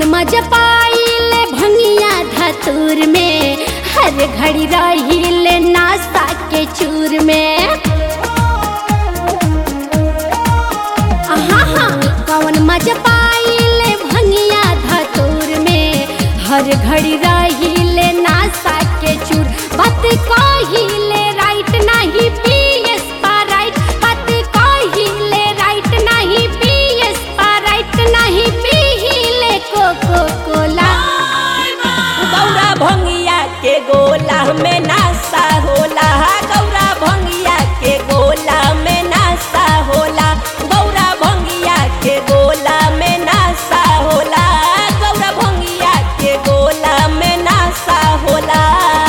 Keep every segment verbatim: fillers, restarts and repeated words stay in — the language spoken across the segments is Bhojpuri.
मजा पाइले भंगिया धतूर में, हर घड़ी रहिले नाश्ता के चूर में। हाँ कौन मजा पाइले भंगिया धतूर में, हर घड़ी रहिले नाश्ता के चूर। बात कहिले राइट नहीं पियस पाराइट, बात कहिले राइट नहीं पियस पाराइट, नहीं पीले कोको कोला। गौरा भंगिया के गोला में नाश्ता होला, गौरा भंगिया के गोला में नाश्ता होला, गौरा भंगिया के गोला में नाश्ता होला, गौरा भंगिया के गोला में नाश्ता होला।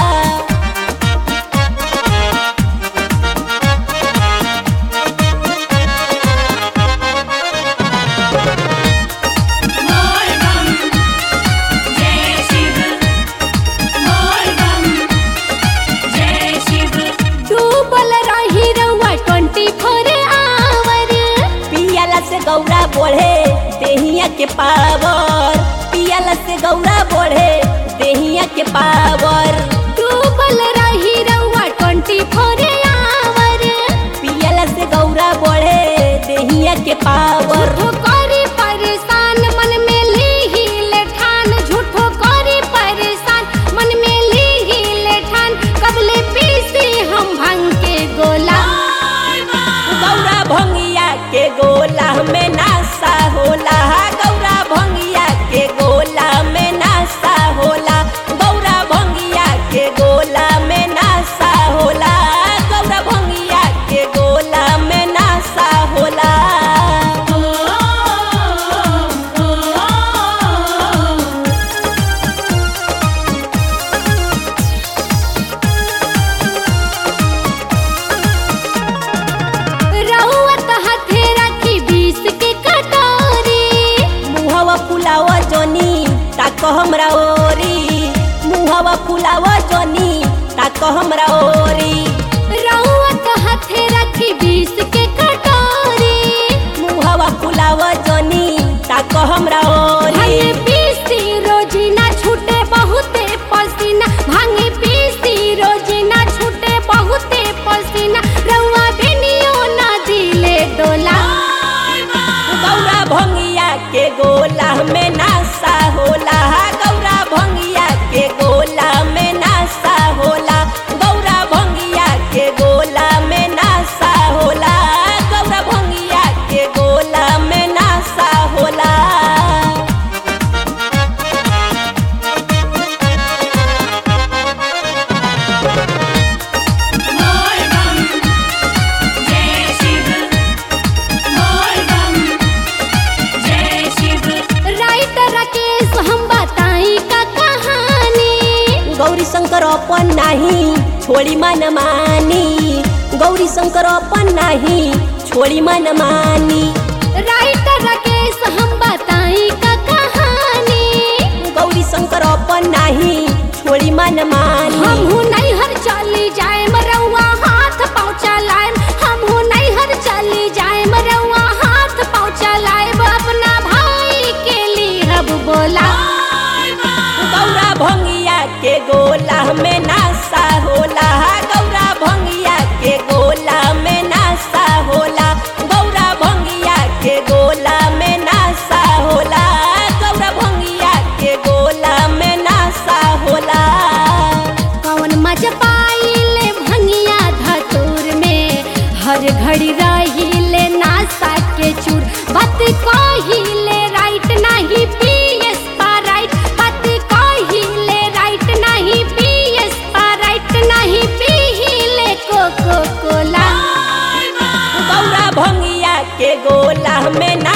गौरा बढ़े देहिया के पावर, पियला से गौरा बढ़े देहिया के पावर। डूबल रही रउआ ट्वेंटी फोर आवर, पियला से गौरा बढ़े देहिया के पावर। झूठो करी परेशान मन में लीहिले ठान, झूठो करी परेशान मन में लीहिले ठान, कबले पीसी हम भंग के गोला। गौरा भंगिया के गोला में नाश्ता होला, गौरा भंगिया के गोला में नाश्ता होला, गौरा भंगिया के गोला में नाश्ता होला, गौरा भंगिया के गोला में नाश्ता होला। फुलावा जोनी ताको हमरा ओरी, मुहवा फुलावा जोनी ताको हमरा ओरी। रउत हाथे रखी बीस के कटोरी, मुहवा फुलावा जोनी ताको हमरा ओरी। भांगे पीसी रोजीना छूटे बहुते पसीना, भांगे पीसी रोजीना छूटे बहुते पसीना, रउआ बेनियो ना दिले डोला। गौरा भंगिया के गोला में नाश्ता होला, गौरा भंगिया के गोला में नाश्ता होला, गौरा भंगिया के गोला में नाश्ता होला, गौरा भंगिया के गोला में नाश्ता होला। गौरी शंकर अपन नहीं छोड़ी मन मानी, गौरी शंकर अपन नहीं छोड़ी मन मानी। राइटर राकेश हम बताई का कहानी, गौरी शंकर अपन नहीं छोड़ी मन मानी। हमहू नहीं हर चली जाए मरउआ हाथ पहुँचा लाए, हमहू नहीं हर चली जाए मरउआ हाथ पहुँचा लाए, अपना भाई के लिए अब बोला। गौरा भंगिया के गोला में नाश्ता होला, गौरा भंगिया के गोला में नाश्ता होला, गौरा भंगिया के गोला में नाश्ता होला, गौरा भंगिया के गोला में नाश्ता होला। कौन मजा पाइले भंगिया धतूर में, हर घड़ी रहिले नाश्ता के चूर। बात कहिले राइट नहीं पियस पाराइट, बात कहिले राइट नहीं पियस पाराइट, नहीं पीले कोको कोला। गौरा भंगिया के गोला में